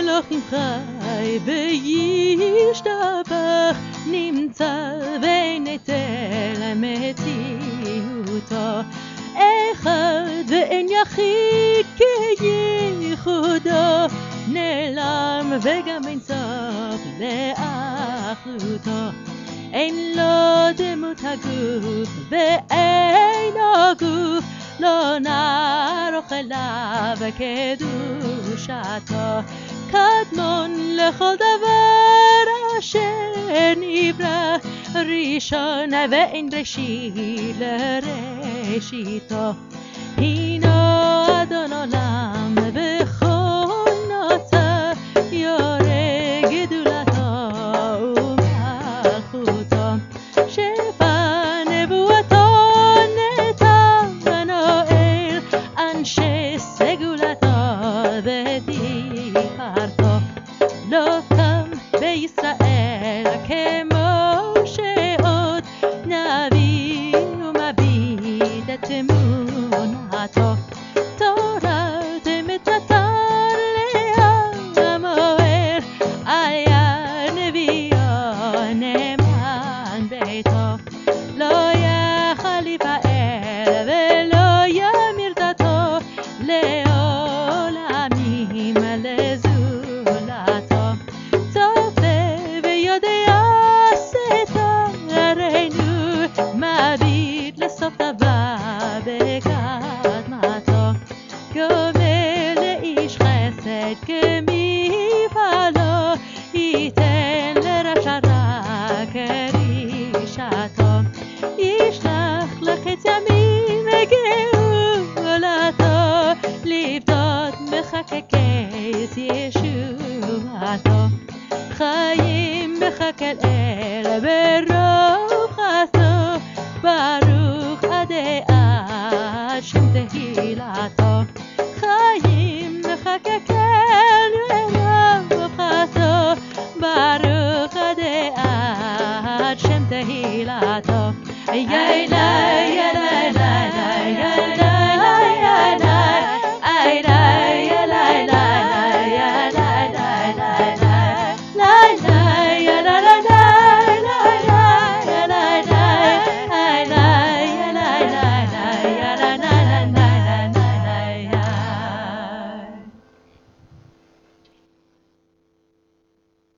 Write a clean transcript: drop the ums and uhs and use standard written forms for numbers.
אלוהים חי וישתבח, נמצא ונטל מציאותו, אחד ואין יחיד כייחודו, נעלם וגם אין סוף לאחדותו. אין לו דמות הגוף ואינו גוף, לא נערוך אליו קדושתו, קדמון לכל דבר אשר נברא, ראשון ואין ראשית לראשיתו. הינו אדון עולם וכל נוצר, יורה גדולתו ומלכותו, שפע נבואתו נתן האל, אנשי סגולתו ותפארתו. לא קם בישראל כמו שעוד, נביא ומביט את אמונתו. תורת אמת נתן לעם האל, היה נביאו נאמן ביתו. לא יחליף האל ולא ימיר דתו, לעולמים לזולתו. צופה ויודע סתרנו, מביט לסוף דבר בקדמתו. גומל לאיש חסד כמפעלו, ייתן לרשע רע כרישתו. ישלח לחץ ימים גאולתו, לפדות מחקקי ישועתו. חיים מחכה אל ברוב חסדו, ברוך עדי עד שם תהילתו. חיים מחכה אל ברוב חסדו, ברוך עדי עד שם תהילתו. יאללה